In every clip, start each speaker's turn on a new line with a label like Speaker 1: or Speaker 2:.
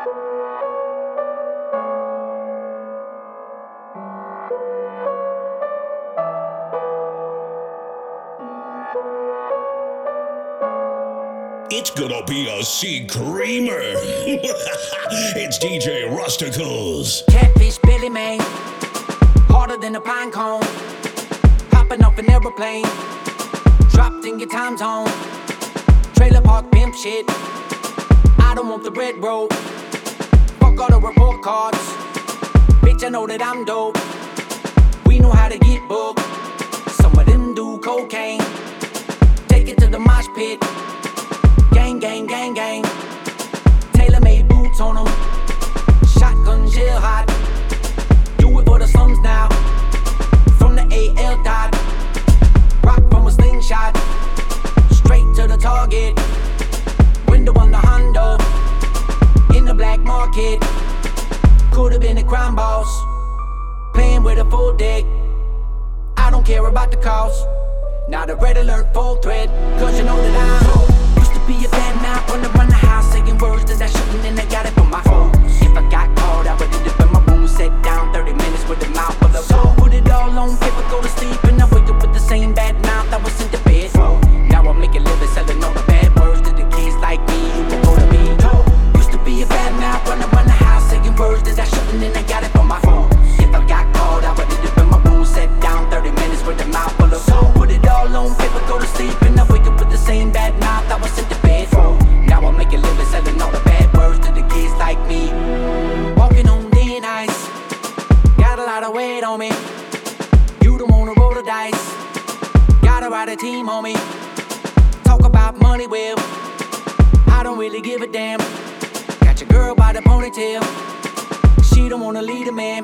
Speaker 1: It's gonna be a sea creamer. It's DJ Rusticles.
Speaker 2: Catfish Billy May, harder than a pine cone. Hopping off an aeroplane, dropped in your time zone. Trailer park pimp shit, I don't want the red road. Fuck all the report cards, bitch I know that I'm dope. We know how to get booked, some of them do cocaine. Take it to the mosh pit. Gang, gang, gang, gang. Tailor-made boots on them. Shotgun shell hot. Do it for the slums now. From the AL dot. Rock from a slingshot. Straight to the target. Window on the Hondo. In the black market. Could've been a crime boss. Playing with a full deck. I don't care about the cost. Now the red alert full threat. Cause you know that I'm be a bad mouth, run around the house saying words that I shouldn't, and I got it from my phone. If I got caught, I would end up in my room, sat down 30 minutes with a mouth full of soul. Put it all on paper, go to sleep, and I wake up with the same bad mouth I was in the bed. Now I'm making living, selling all the bad words to the kids like me who will go to me. Used to be a bad mouth, run around the house saying words that I shouldn't, and I got it from my phone. If I got caught, I would end up in my room, sat down 30 minutes with a mouth full of soul. Put it all on paper, go to sleep, and I wake up with the same bad mouth I was in the bed. Now I'm making living, selling all the bad words to the kids like me. Walking on thin ice, got a lot of weight on me. You don't wanna roll the dice, gotta ride a team on me. Talk about money, well, I don't really give a damn. Got your girl by the ponytail, she don't wanna lead a man.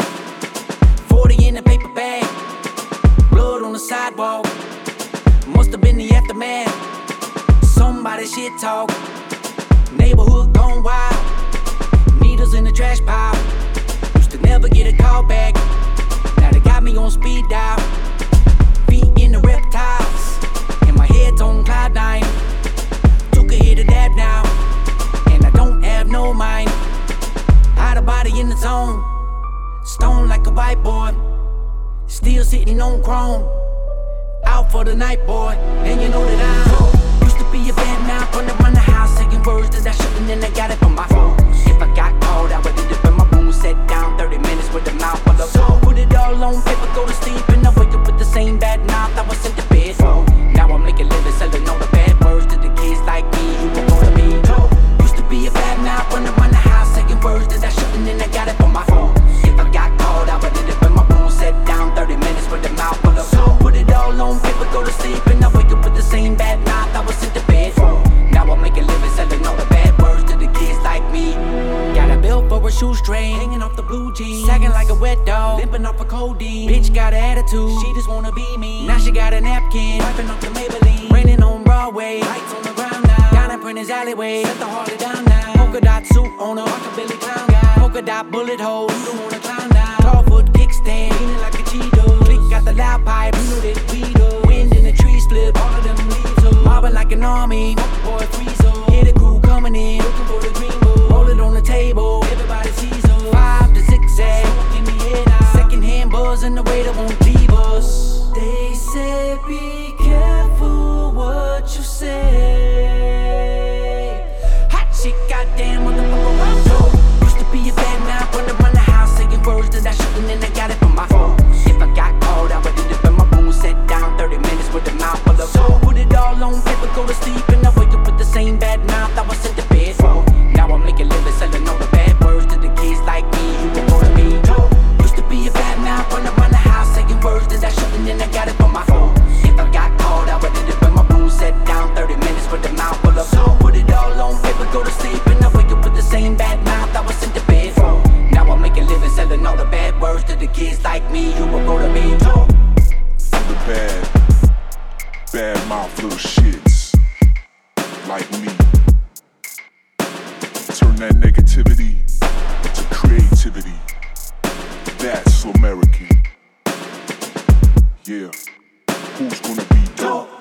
Speaker 2: 40 in a paper bag, blood on the sidewalk, must've been the aftermath. Somebody shit talk, neighborhood gone wild. Needles in the trash pile, used to never get a call back. Now they got me on speed dial, feet in the reptiles, and my head's on cloud nine. Took a hit of that now, and I don't have no mind. Hide a body in the zone, stone like a white boy, still sitting on chrome. Out for the night, boy, and you know that I'm be a bad mouth, run around the house saying words that I shouldn't, and I got it from my phone. If I got caught, I would end up in my room, sat down 30 minutes with a mouth full of soul. Put it all on paper, go to sleep, and I wake up with the same bad mouth I was in the bed for. Now I'm making living, selling all the bad words to the kids like me who will go to me. Used to be a bad mouth, run around the house saying words that I shouldn't, and I got it from my phone. If I got caught, I would end up in my room, sat down 30 minutes with a mouth full of soul. Put it all on paper, go to sleep, and I wake up with the same bad mouth I was in the bed. Now I'm making living, selling all the bad words to the kids like me. Got a bill for a shoestring, hanging off the blue jeans, sagging like a wet dog, limping off a codeine. Bitch got an attitude, she just wanna be me. Now she got a napkin, wiping off the Maybelline. Raining on Broadway, lights on the ground now. Down in Prentice Alleyway, set the Harley down now. Polka dot suit on her, rockabilly clown guy. Polka dot bullet holes, you don't wanna clown down. Tall foot kickstand, leaning like a Cheeto. Click got the loud pipe, you know that we do. Wind in the trees flip, all of them leaves up. Mobbing like an army, boy freeze up. Hear the crew coming in, looking for the green book. Roll it on the table, everybody sees us. 5 to 6 smoke in the air now. Second hand buzz and the waiter won't leave us. They say be careful what you say. Hot shit, goddamn motherfucker, I'm so. Used to be a bad mouth, run around the house saying words that I shouldn't, and I got it from my phone. If I got caught, I would end up in my room, sat down 30 minutes with a mouth full of soul. Put it all on paper, go to sleep, and I wake up with the same bad mouth I was in the bed for. Now I'm making living, selling all the bad words to the kids like me who will go to me. Used to be a bad mouth, run around the house saying words that I shouldn't, and I got it from my phone. If I got caught, I would end up in my room, sat down 30 minutes with a mouth full of soul. Put it all on paper, go to sleep, and I wake up with the same bad mouth I was in the bed for. Now I'm making living, selling all the bad words to the kids like me who will go to me.
Speaker 3: The bad mouth little shits like me. Turn that negativity to creativity. That's American. Yeah, who's gonna be dope?